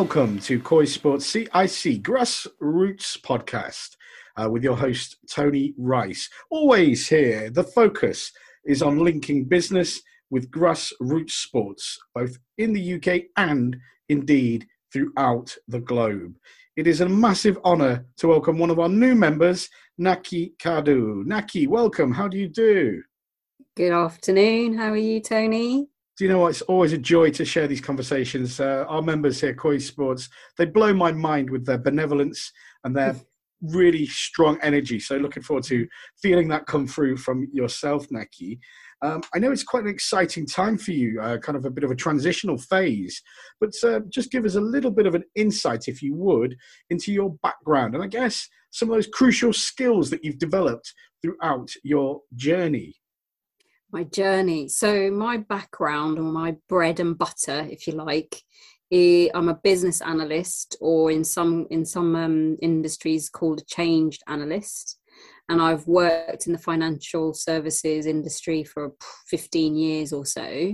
welcome to Koi Sports CIC Grassroots Podcast with your host, Tony Rice. Always here, the focus is on linking business with grassroots sports, both in the UK and indeed throughout the globe. It is a massive honour to welcome one of our new members, Naki Kadu. Naki, welcome. How do you do? Good afternoon. How are you, Tony? Do you know what? It's always a joy to share these conversations. Our members here, Koi Sports, they blow my mind with their benevolence and their really strong energy. So looking forward to feeling that come through from yourself, Naki. I know it's quite an exciting time for you, kind of a bit of a transitional phase, but just give us a little bit of an insight, if you would, into your background and I guess some of those crucial skills that you've developed throughout your journey. My journey. So my background, or my bread and butter, if you like, I'm a business analyst, or in some industries called a change analyst. And I've worked in the financial services industry for 15 years or so.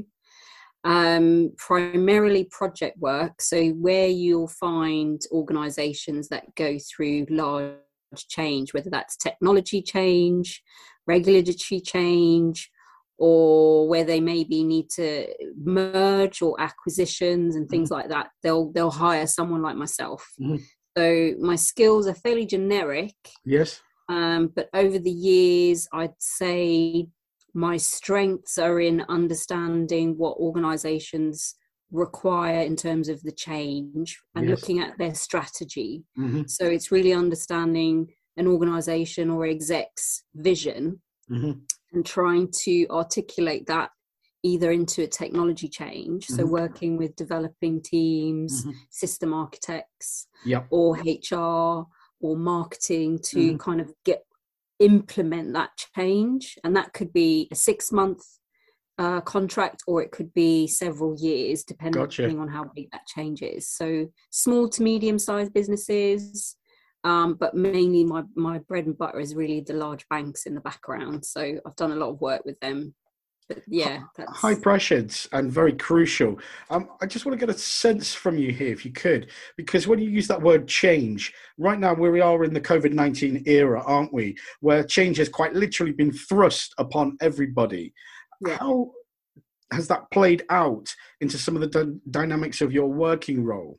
Primarily project work. So where you'll find organizations that go through large change, whether that's technology change, regulatory change, or where they maybe need to merge or acquisitions and things like that, they'll hire someone like myself. So my skills are fairly generic. Yes. But over the years, I'd say my strengths are in understanding what organizations require in terms of the change and looking at their strategy. So it's really understanding an organization or exec's vision and trying to articulate that either into a technology change, so working with developing teams, system architects, or HR or marketing to kind of implement that change. And that could be a 6-month contract, or it could be several years, depending on how big that change is. So small to medium-sized businesses, but mainly my bread and butter is really the large banks in the background. So I've done a lot of work with them. But yeah, that's high pressured and very crucial. I just want to get a sense from you here, if you could, because when you use that word change, right now we are in the COVID-19 era, aren't we? Where change has quite literally been thrust upon everybody. Yeah. How has that played out into some of the dynamics of your working role?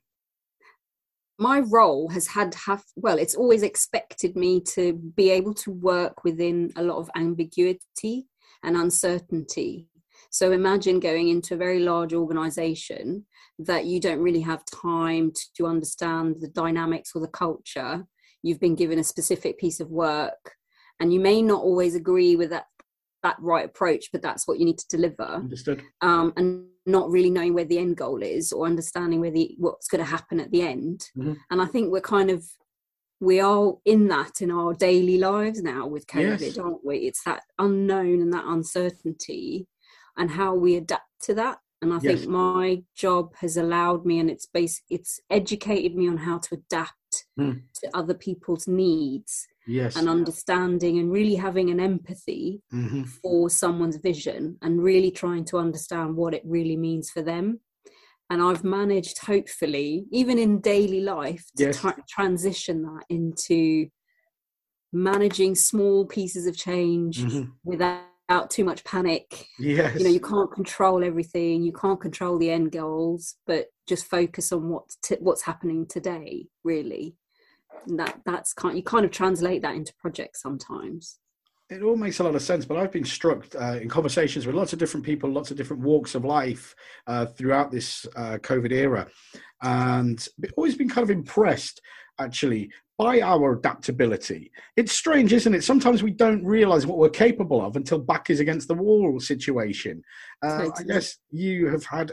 My role has it's always expected me to be able to work within a lot of ambiguity and uncertainty. So imagine going into a very large organization that you don't really have time to understand the dynamics or the culture. You've been given a specific piece of work and you may not always agree with that right approach, but that's what you need to deliver. Understood. And not really knowing where the end goal is or understanding what's going to happen at the end. And I think we are in that in our daily lives now with COVID, aren't we? It's that unknown and that uncertainty and how we adapt to that. And I think my job has allowed me, and it's educated me on how to adapt to other people's needs and understanding and really having an empathy for someone's vision and really trying to understand what it really means for them. And I've managed, hopefully, even in daily life, to transition that into managing small pieces of change without too much panic. Yes. You can't control everything. You can't control the end goals, but just focus on what's happening today, really. And you kind of translate that into projects sometimes. It all makes a lot of sense, but I've been struck in conversations with lots of different people, lots of different walks of life throughout this COVID era. And I've always been kind of impressed, actually, by our adaptability. It's strange, isn't it? Sometimes we don't realize what we're capable of until back is against the wall situation. I guess you have had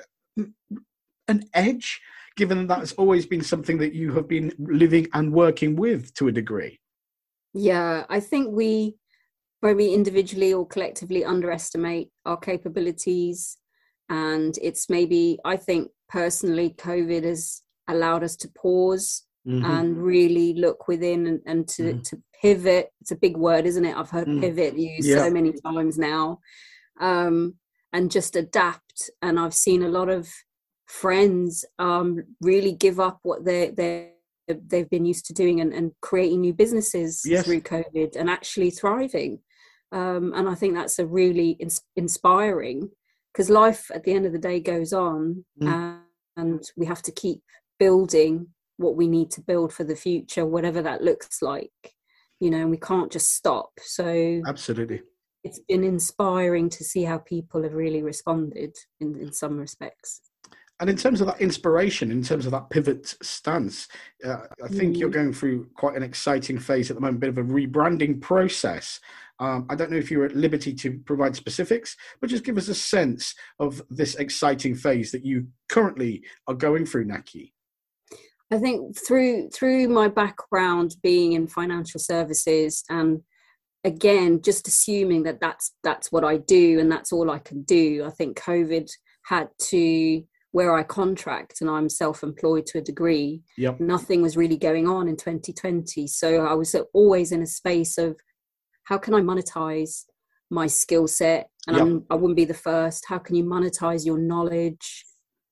an edge, given that's always been something that you have been living and working with to a degree. Yeah, I think where we individually or collectively underestimate our capabilities. And it's maybe, I think personally, COVID has allowed us to pause and really look within and to pivot. It's a big word, isn't it? I've heard pivot used so many times now. And just adapt. And I've seen a lot of friends really give up what they've been used to doing, and creating new businesses Yes. through COVID and actually thriving. And I think that's a really inspiring, because life at the end of the day goes on, and we have to keep building what we need to build for the future, whatever that looks like, and we can't just stop. So Absolutely. it's been inspiring to see how people have really responded in some respects. And in terms of that inspiration, in terms of that pivot stance, I think you're going through quite an exciting phase at the moment, a bit of a rebranding process. I don't know if you're at liberty to provide specifics, but just give us a sense of this exciting phase that you currently are going through, Naki. I think through my background being in financial services, and again, just assuming that that's what I do and that's all I can do, I think COVID had to, where I contract and I'm self-employed to a degree, nothing was really going on in 2020. So I was always in a space of, how can I monetize my skill set? And I wouldn't be the first. How can you monetize your knowledge?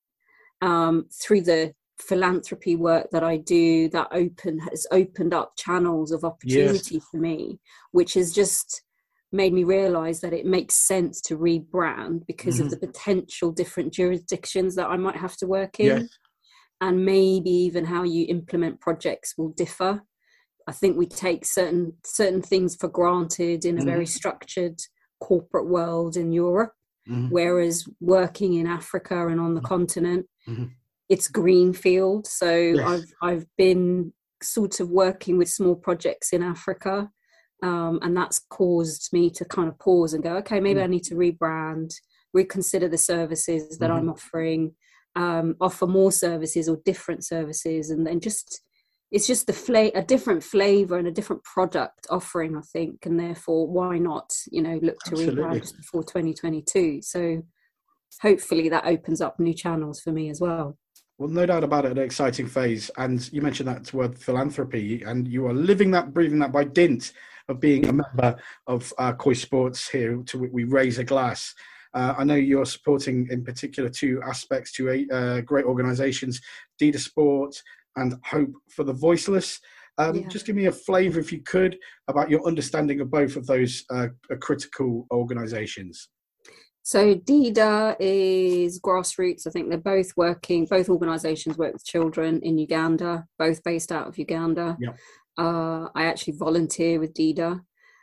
Through the philanthropy work that I do, that has opened up channels of opportunity for me, which has just made me realize that it makes sense to rebrand because of the potential different jurisdictions that I might have to work in, and maybe even how you implement projects will differ. I think we take certain things for granted in a very structured corporate world in Europe, whereas working in Africa and on the continent, it's greenfield. So I've been sort of working with small projects in Africa, and that's caused me to kind of pause and go, okay, maybe I need to rebrand, reconsider the services that I'm offering, offer more services or different services, and then it's just a different flavor and a different product offering, I think, and therefore why not look to rebrand just before 2022. So hopefully that opens up new channels for me as well. Well, no doubt about it, an exciting phase. And you mentioned that word philanthropy, and you are living that, breathing that by dint of being a member of Koi Sports here, to we raise a glass. I know you're supporting in particular two aspects, two great organisations, Dida Sport and Hope for the Voiceless. Just give me a flavour, if you could, about your understanding of both of those critical organisations. So Dida is grassroots. I think they're both organisations work with children in Uganda, both based out of Uganda. I actually volunteer with Dida.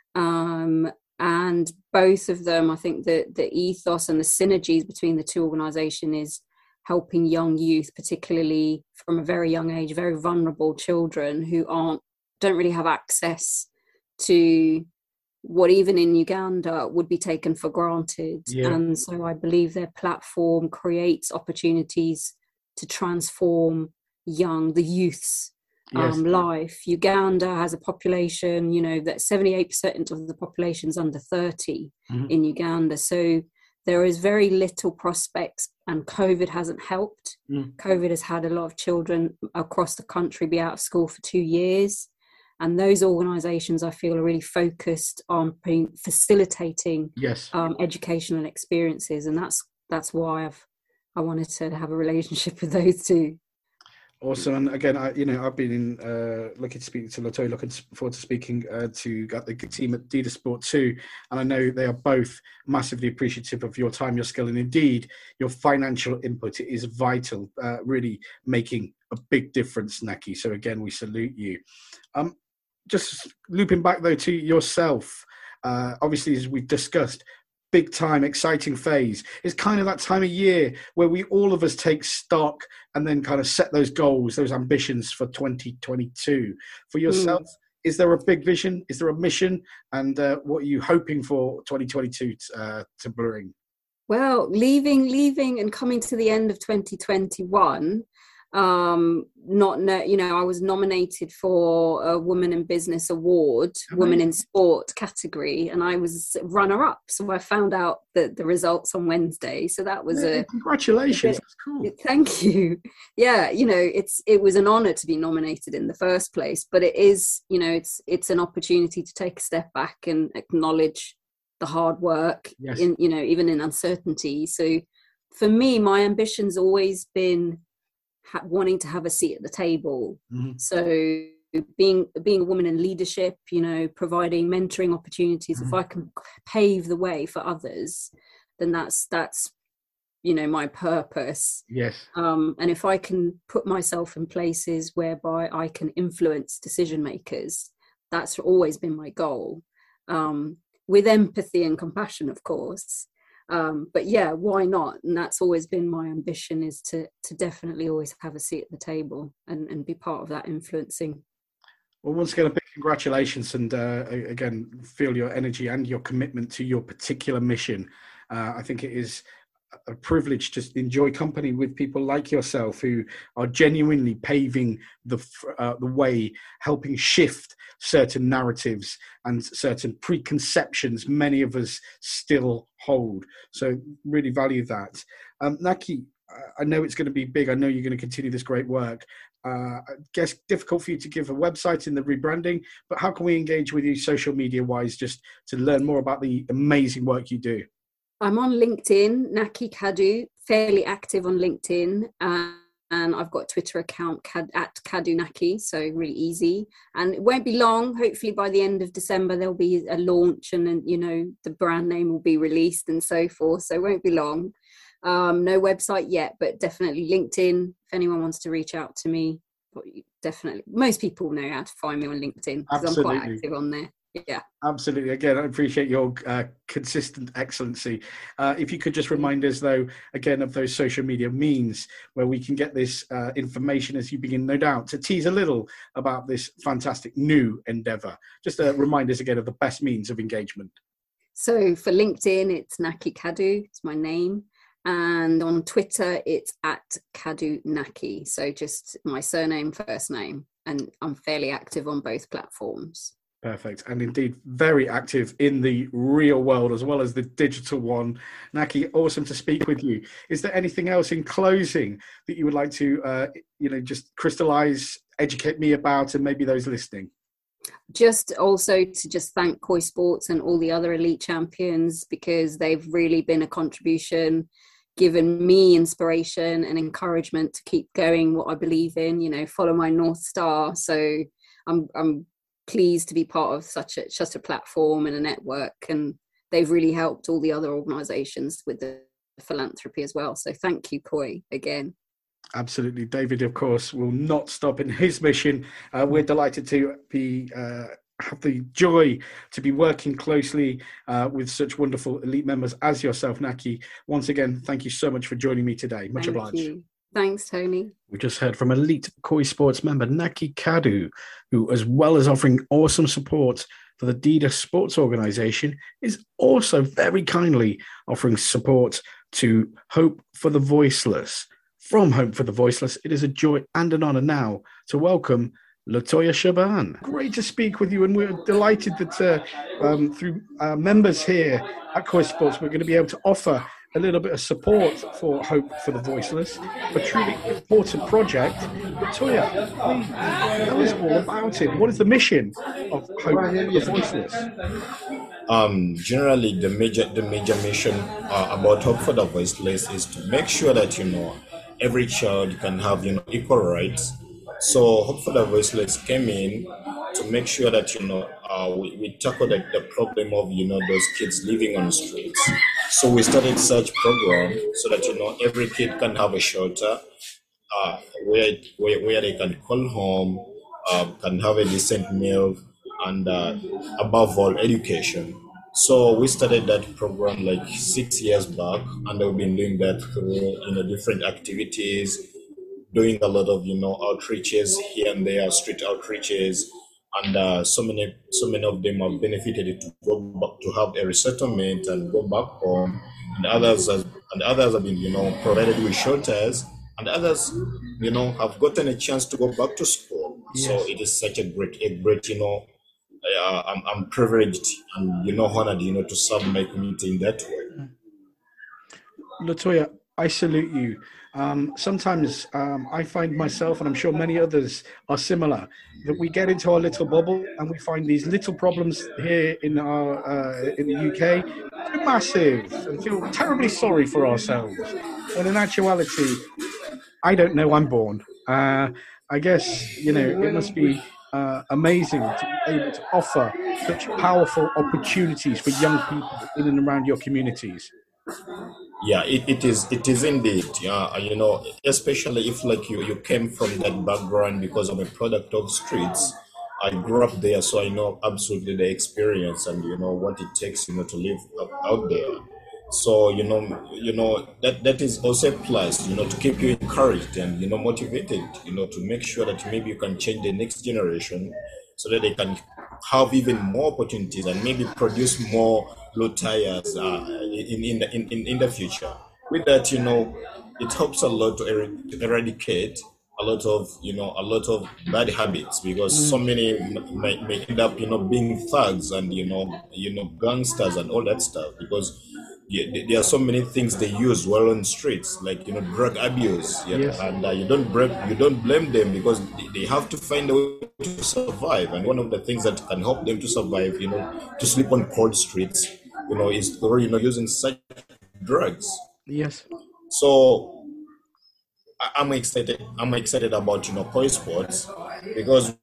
And both of them, I think the ethos and the synergies between the two organisations is helping young youth, particularly from a very young age, very vulnerable children who don't really have access to what even in Uganda would be taken for granted. And so I believe their platform creates opportunities to transform the youth's life. Uganda has a population, that 78% of the population is under 30 in Uganda. So there is very little prospects, and COVID hasn't helped. COVID has had a lot of children across the country be out of school for 2 years. And those organisations, I feel, are really focused on facilitating educational experiences, and that's why I wanted to have a relationship with those two. Awesome. And again, I've been looking to speak to Latoya, looking forward to speaking to the team at Dida Sport too. And I know they are both massively appreciative of your time, your skill, and indeed your financial input. It is vital, really making a big difference, Naki. So again, we salute you. Just looping back though to yourself, obviously, as we've discussed, big time, exciting phase. It's kind of that time of year where all of us take stock and then kind of set those goals, those ambitions for 2022. For yourself, is there a big vision? Is there a mission? And what are you hoping for 2022 to bring? Well, leaving and coming to the end of 2021, I was nominated for a Women in Business Award, Women in Sport category, and I was runner-up. So I found out the results on Wednesday. So that was congratulations. That's cool. Thank you. Yeah, it was an honor to be nominated in the first place, but it is, it's an opportunity to take a step back and acknowledge the hard work in, even in uncertainty. So for me, my ambition's always been wanting to have a seat at the table. Mm-hmm. So being a woman in leadership, you know, providing mentoring opportunities, if I can pave the way for others, then that's you know, my purpose. Yes. And if I can put myself in places whereby I can influence decision makers, that's always been my goal, with empathy and compassion, of course. But yeah, why not? And that's always been my ambition, is to definitely always have a seat at the table and be part of that influencing. Well, once again, a big congratulations, and again, feel your energy and your commitment to your particular mission. I think it is a privilege to enjoy company with people like yourself, who are genuinely paving the way, helping shift certain narratives and certain preconceptions many of us still hold. So really value that. Naki, I know it's going to be big. I know you're going to continue this great work. I guess difficult for you to give a website in the rebranding, but how can we engage with you social media wise, just to learn more about the amazing work you do? I'm on LinkedIn, Naki Kadu, fairly active on LinkedIn. And I've got a Twitter account at Kadu Naki, so really easy. And it won't be long. Hopefully by the end of December, there'll be a launch, and then, you know, the brand name will be released and so forth. So it won't be long. No website yet, but definitely LinkedIn. If anyone wants to reach out to me, definitely. Most people know how to find me on LinkedIn because I'm quite active on there. Yeah, absolutely. Again, I appreciate your consistent excellency. If you could just remind us, though, again, of those social media means where we can get this information as you begin, no doubt, to tease a little about this fantastic new endeavor. Just remind us again of the best means of engagement. So for LinkedIn, it's Naki Kadu. It's my name. And on Twitter, it's at Kadu Naki. So just my surname, first name. And I'm fairly active on both platforms. Perfect. And indeed, very active in the real world as well as the digital one. Naki, awesome to speak with you. Is there anything else in closing that you would like to, just crystallize, educate me about, and maybe those listening? Just also to just thank Koi Sports and all the other elite champions, because they've really been a contribution, given me inspiration and encouragement to keep going what I believe in, you know, follow my North Star. So I'm pleased to be part of such a platform and a network, and they've really helped all the other organizations with the philanthropy as well. So thank you, Koi, again. Absolutely. David, of course, will not stop in his mission. We're delighted to be have the joy to be working closely with such wonderful elite members as yourself, Naki. Once again, thank you so much for joining me today. Much obliged. Thank you. Thanks, Tony. We just heard from elite Koi Sports member Naki Kadu, who, as well as offering awesome support for the Dida Sports Organization, is also very kindly offering support to Hope for the Voiceless. From Hope for the Voiceless, it is a joy and an honor now to welcome Latoya Shaban. Great to speak with you, and we're delighted that through members here at Koi Sports, we're going to be able to offer a little bit of support for Hope for the Voiceless, a truly important project. Latoya, please tell us all about it. What is the mission of Hope for the Voiceless? Generally, the major mission about Hope for the Voiceless is to make sure that, you know, every child can have, you know, equal rights. So Hope for the Voiceless came in to make sure that, you know, we tackle the problem of, you know, those kids living on the streets. So we started such program so that, you know, every kid can have a shelter where they can call home, can have a decent meal, and above all, education. So we started that program like 6 years back, and we've been doing that through, you know, different activities, doing a lot of, you know, outreaches here and there, street outreaches, and so many of them have benefited to go back to have a resettlement and go back home, and others have been, you know, provided with shelters, and others, you know, have gotten a chance to go back to school. Yes. So it is such a great, you know, I'm privileged and, you know, honored, you know, to serve my community in that way. Latoya, I salute you. Sometimes I find myself, and I'm sure many others are similar, that we get into our little bubble and we find these little problems here in the UK too massive and feel terribly sorry for ourselves. when in actuality, I don't know I'm born. I guess, it must be amazing to be able to offer such powerful opportunities for young people in and around your communities. Yeah, it is indeed. Yeah, especially if like you came from that background because I'm a product of streets. I grew up there, so I know absolutely the experience and what it takes, to live out there. So that is also a plus, to keep you encouraged and motivated, to make sure that maybe you can change the next generation so that they can have even more opportunities and maybe produce more low tires in the future. With that, it helps a lot to eradicate a lot of bad habits, because so many may end up being thugs and gangsters and all that stuff, because there are so many things they use while on streets, like drug abuse. Yeah, Yes. and you don't blame them, because they have to find a way to survive. And one of the things that can help them to survive, to sleep on cold streets, is through using such drugs. Yes. So I'm excited. I'm excited about Koi Sports, because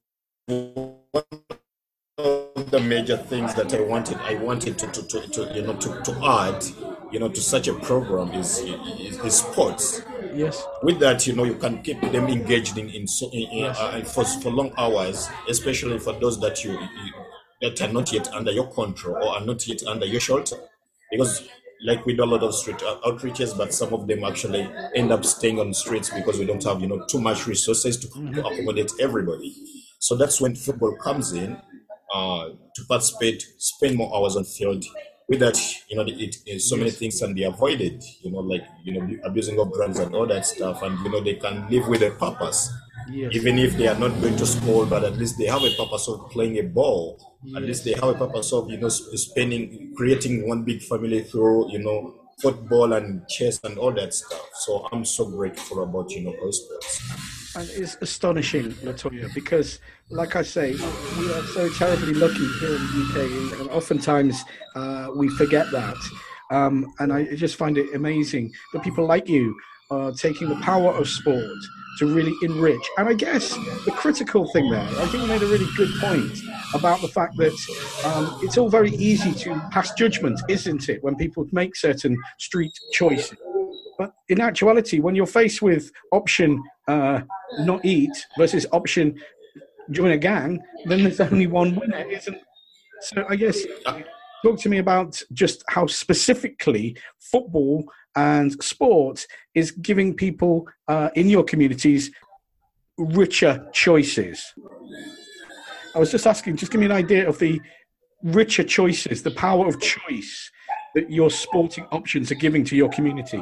of the major things that I wanted to add to such a program is sports. Yes. With that, you can keep them engaged for long hours, especially for those that are not yet under your control or are not yet under your shelter. Because like we do a lot of street outreaches, but some of them actually end up staying on streets because we don't have too much resources to accommodate everybody. So that's when football comes in, to participate, spend more hours on field. With that, so many things can be avoided, like abusing of drugs and all that stuff, and they can live with a purpose. Yes. Even if they are not going to school, but at least they have a purpose of playing a ball. At least they have a purpose of creating one big family through football and chess and all that stuff. So I'm so grateful about Koi Sports. And it's astonishing, Latoya, because, like I say, we are so terribly lucky here in the UK, and oftentimes we forget that. And I just find it amazing that people like you are taking the power of sport to really enrich. And I guess the critical thing there, I think you made a really good point about the fact that it's all very easy to pass judgment, isn't it, when people make certain street choices. But in actuality, when you're faced with option not eat versus option join a gang, then there's only one winner, isn't it? So I guess talk to me about just how specifically football and sport is giving people in your communities richer choices. I was just asking, just give me an idea of the richer choices, the power of choice that your sporting options are giving to your communities.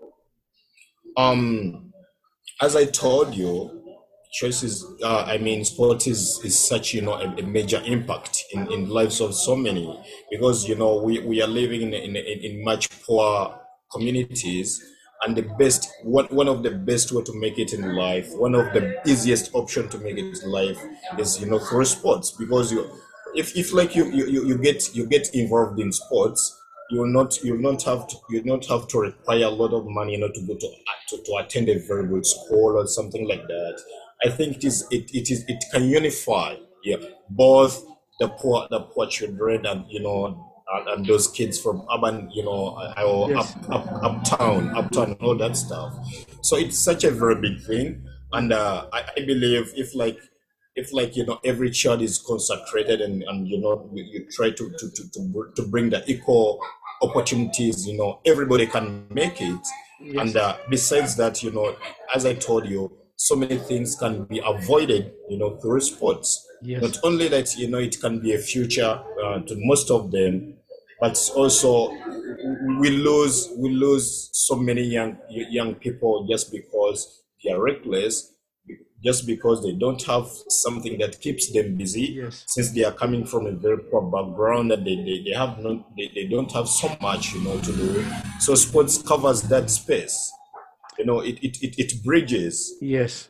As I told you, choices. Sport is such a major impact in lives of so many, because we are living in much poor communities, and one of the best way to make it in life, one of the easiest option to make it in life is through sports, because if like you get involved in sports, you not have to require a lot of money to go to attend a very good school or something like that. I think it can unify, yeah, both the poor children and those kids from urban, or Yes. uptown, all that stuff. So it's such a very big thing, and I believe if every child is consecrated, and you try to bring the equal opportunities, everybody can make it. Yes. And besides that, as I told you, so many things can be avoided, through sports. Yes. Not only that, it can be a future to most of them, but also we lose so many young people just because they are reckless, just because they don't have something that keeps them busy, Yes. since they are coming from a very poor background, and they don't have so much to do. So sports covers that space. It bridges. Yes.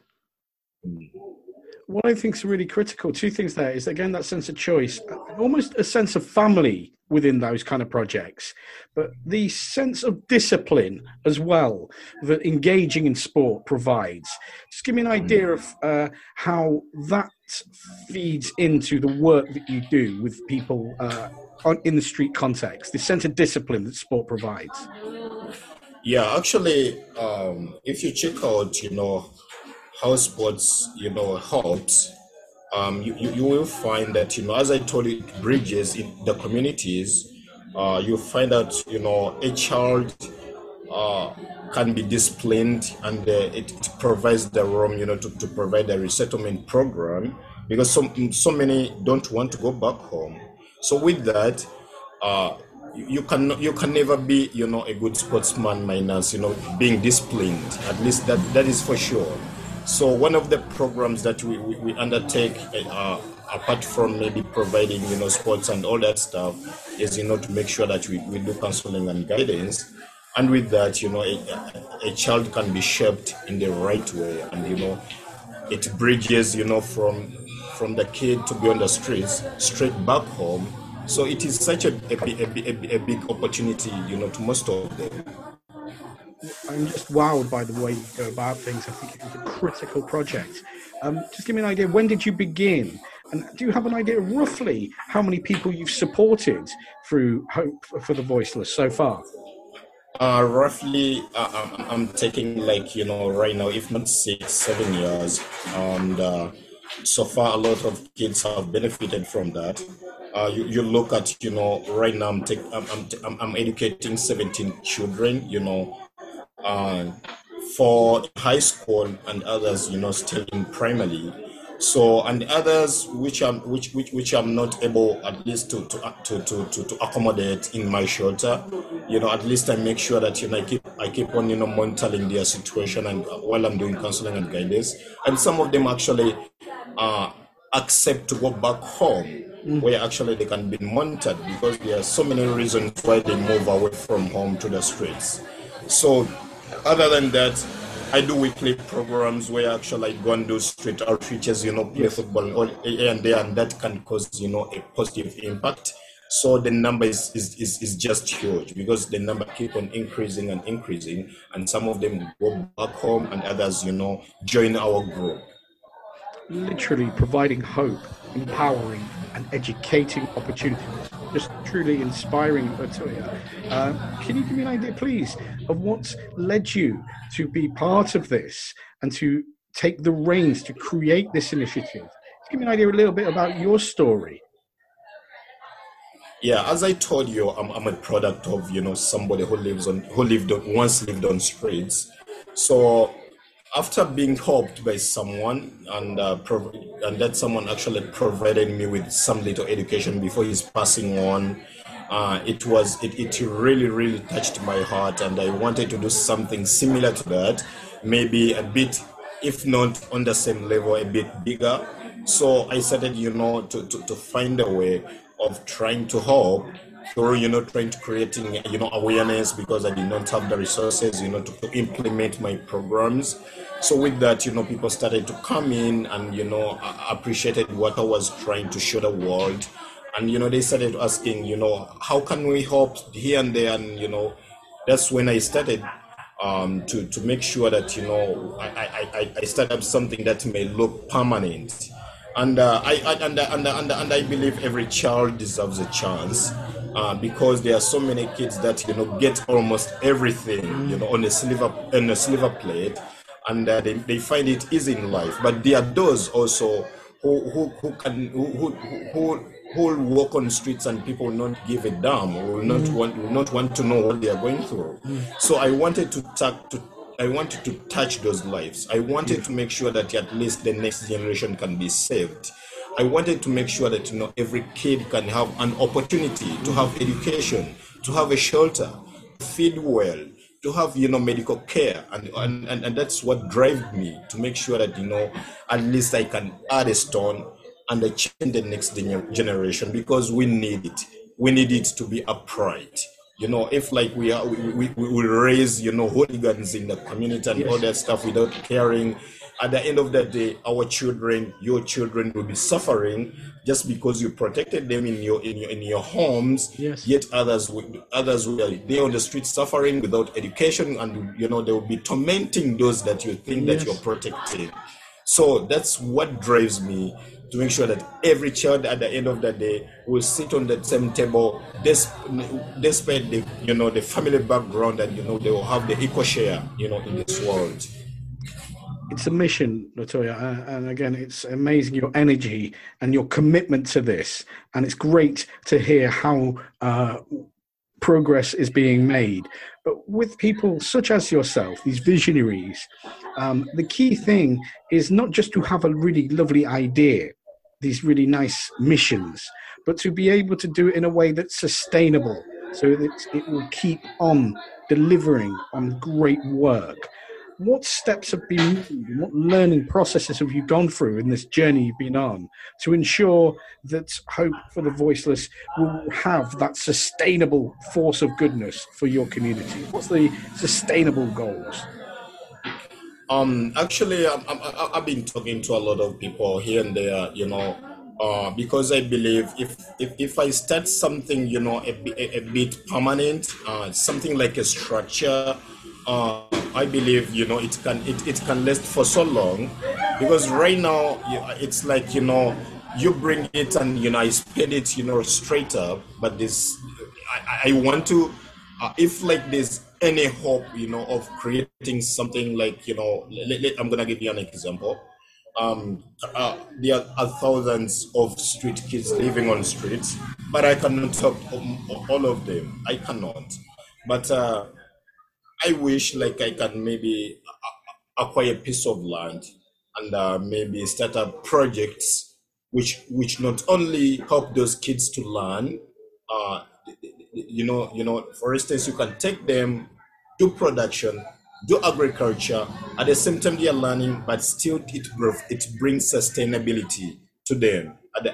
What I think is really critical, two things there, is again that sense of choice, almost a sense of family within those kind of projects, but the sense of discipline as well that engaging in sport provides. Just give me an idea of how that feeds into the work that you do with people in the street context, the sense of discipline that sport provides. Yeah, actually, if you check out, how sports, helps, you will find that, as I told you, it bridges in the communities. You find that, a child can be disciplined, and it provides the room, to provide a resettlement program, because so many don't want to go back home. So with that, you can never be, a good sportsman minus, being disciplined. At least that is for sure. So one of the programs that we undertake, apart from maybe providing, sports and all that stuff, is, to make sure that we do counseling and guidance. And with that, a child can be shaped in the right way, and, it bridges, from the kid to be on the streets, straight back home. So it is such a big opportunity, to most of them. I'm just wowed by the way you go about things. I think it was a critical project. Just give me an idea, when did you begin? And do you have an idea roughly how many people you've supported through Hope for the Voiceless so far? Roughly, I'm taking right now, if not 6-7 years. And so far, a lot of kids have benefited from that. You look at, right now I'm educating 17 children, for high school, and others, still in primary. So, and others which I'm not able, at least to accommodate in my shelter, at least I make sure that I keep on monitoring their situation, and while I'm doing counseling and guidance, and some of them actually accept to go back home, where actually they can be monitored, because there are so many reasons why they move away from home to the streets. So other than that, I do weekly programs where actually I go and do street outreaches, play football all here and there, and that can cause, a positive impact. So the number is just huge, because the number keep on increasing and increasing, and some of them go back home, and others, join our group. Literally providing hope, empowering, and educating opportunities. Just truly inspiring, Latoya. Can you give me an idea, please, of what led you to be part of this and to take the reins to create this initiative? Give me an idea a little bit about your story. Yeah, as I told you, I'm a product of somebody who once lived on streets. So after being helped by someone, and that someone actually provided me with some little education before he's passing on, it really touched my heart, and I wanted to do something similar to that, maybe a bit, if not on the same level, a bit bigger. So I started, to find a way of trying to help through, trying to creating, awareness, because I did not have the resources, to implement my programs. So with that, people started to come in and, appreciated what I was trying to show the world. And, they started asking, how can we help here and there? And, that's when I started to make sure that, I start up something that may look permanent. And I believe every child deserves a chance, because there are so many kids that get almost everything on a silver plate, and they find it easy in life. But there are those also who walk on streets, and people will not give a damn, will not want to know what they are going through. So I wanted to touch those lives. I wanted to make sure that at least the next generation can be saved. I wanted to make sure that every kid can have an opportunity to have education, to have a shelter, to feed well, to have medical care, and that's what drives me to make sure that at least I can add a stone and change the next generation, because we need it. We need it to be upright. If like we raise hooligans in the community and all that stuff without caring, at the end of the day, our children, your children will be suffering just because you protected them in your homes. Yes. Yet others will they on the street suffering without education, and they will be tormenting those that you think that you're protecting. So that's what drives me to make sure that every child at the end of the day will sit on the same table, despite the family background, and they will have the equal share in this world. It's a mission, Latoya, and again, it's amazing your energy and your commitment to this, and it's great to hear how progress is being made. But with people such as yourself, these visionaries, the key thing is not just to have a really lovely idea, these really nice missions, but to be able to do it in a way that's sustainable, so that it will keep on delivering on great work. What steps have been made and what learning processes have you gone through in this journey you've been on to ensure that Hope for the Voiceless will have that sustainable force of goodness for your community? What's the sustainable goals? Actually, I've been talking to a lot of people here and there, because I believe if I start something, a bit permanent, something like a structure, I believe it can last for so long, because right now it's like you bring it and I spread it straight up, but this I want to if like there's any hope of creating something like I'm gonna give you an example. There are thousands of street kids living on streets, but I cannot help all of them. I cannot, but I wish like I can maybe acquire a piece of land and maybe start up projects which not only help those kids to learn, for instance, you can take them, do production, do agriculture, at the same time they are learning, but still it brings sustainability to them at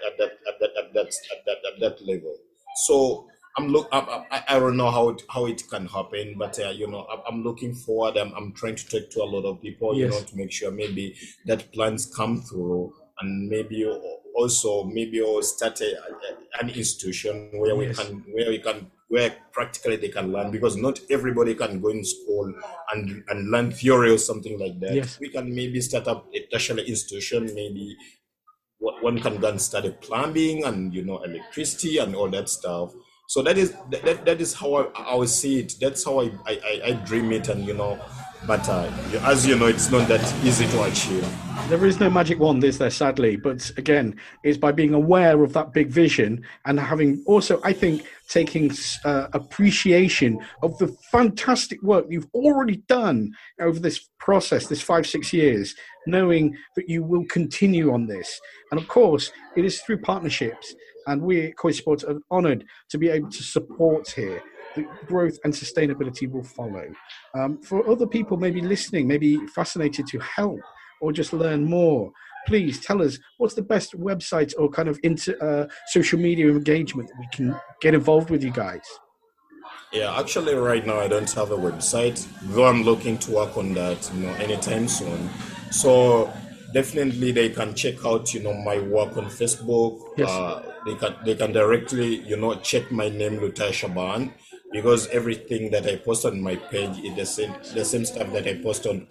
that level. So I don't know how it can happen, but I'm looking forward. I'm trying to talk to a lot of people, to make sure maybe that plans come through, and maybe also maybe start an institution where practically they can learn, because not everybody can go in school and learn theory or something like that. Yes. We can maybe start up a tertiary institution, maybe one can go and study plumbing and electricity and all that stuff. So that is how I see it. That's how I dream it, and but as you know, it's not that easy to achieve. There is no magic wand, is there, sadly? But again, it's by being aware of that big vision and having also, I think, taking appreciation of the fantastic work you've already done over this process, this 5-6 years, knowing that you will continue on this. And of course, it is through partnerships. And we at Koi Sports are honoured to be able to support here. The growth and sustainability will follow. For other people maybe listening, maybe fascinated to help or just learn more, please tell us what's the best website or kind of social media engagement that we can get involved with you guys. Yeah, actually right now I don't have a website, though I'm looking to work on that anytime soon. So definitely they can check out my work on Facebook. Yes. They can directly check my name, Lutaya Shaban, because everything that I post on my page is the same stuff that I post on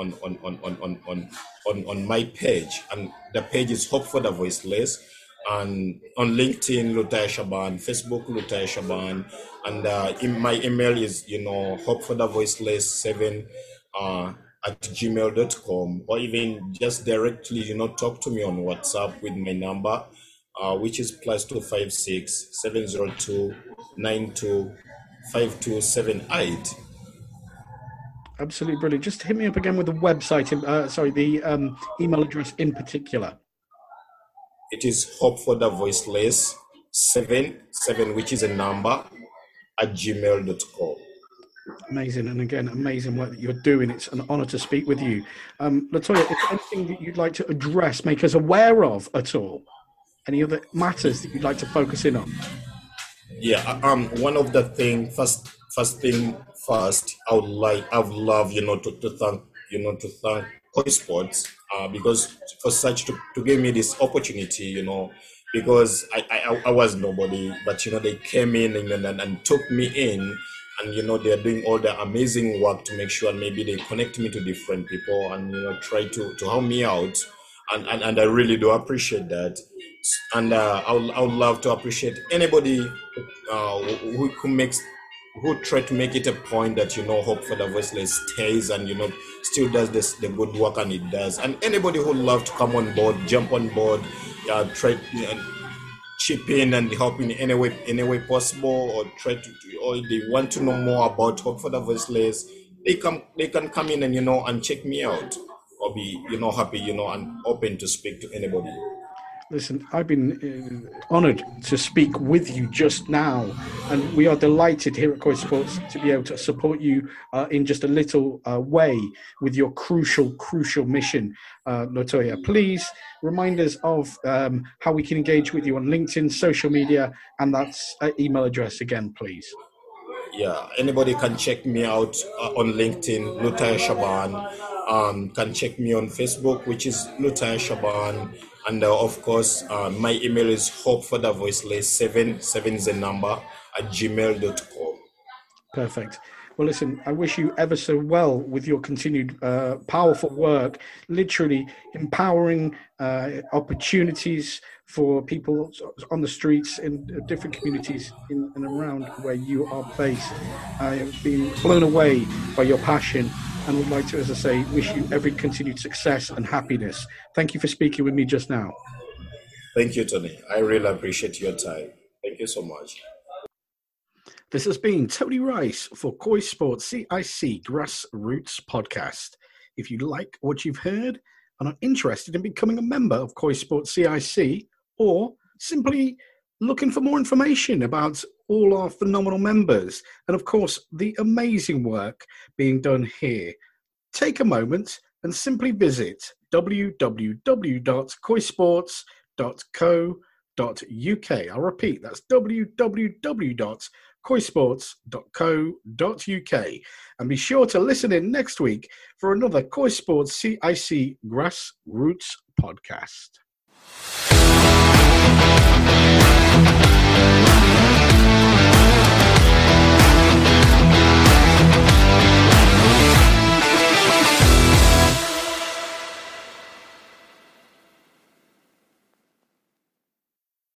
my page, and the page is Hope for the Voiceless, and on LinkedIn Lutaya Shaban, Facebook Lutaya Shaban, and in my email is Hope for the Voiceless 7 at gmail.com, or even just directly talk to me on WhatsApp with my number, which is +256 702 92 5278. Absolutely brilliant. Just hit me up again with the website, the email address in particular. It is Hope for the Voiceless 7, which is a number, at gmail.com. Amazing. And again, amazing work that you're doing. It's an honor to speak with you. Latoya, is there anything that you'd like to address, make us aware of at all? Any other matters that you'd like to focus in on? Yeah, one of the things, first, I would love, to thank Koi Sports, because for such to give me this opportunity, because I was nobody, but they came in and took me in, and they're doing all the amazing work to make sure maybe they connect me to different people and try to help me out, and I really do appreciate that, and I would love to appreciate anybody who try to make it a point that Hope for the Voiceless stays and still does the good work, and it does. And anybody who love to come on board, jump on board, try chip in and help in any way possible, or or they want to know more about Hope for the Voiceless, they can come in and check me out, or be happy and open to speak to anybody. Listen, I've been honoured to speak with you just now, and we are delighted here at Koi Sports to be able to support you in just a little way with your crucial mission, Latoya. Please remind us of how we can engage with you on LinkedIn, social media, and that's email address again, please. Yeah, anybody can check me out on LinkedIn, Lutaya Shaban. Can check me on Facebook, which is Lutaya Shaban. And of course, my email is hopeforthevoiceless7 is the number @gmail.com. Perfect. Well, listen, I wish you ever so well with your continued powerful work, literally empowering opportunities for people on the streets in different communities in and around where you are based. I have been blown away by your passion and would like to, as I say, wish you every continued success and happiness. Thank you for speaking with me just now. Thank you, Tony. I really appreciate your time. Thank you so much. This has been Tony Rice for Koi Sports CIC Grassroots Podcast. If you like what you've heard and are interested in becoming a member of Koi Sports CIC, or simply looking for more information about all our phenomenal members and, of course, the amazing work being done here, take a moment and simply visit www.koisports.co.uk. I'll repeat, that's www.koisports.co.uk. And be sure to listen in next week for another Koi Sports CIC Grassroots Podcast.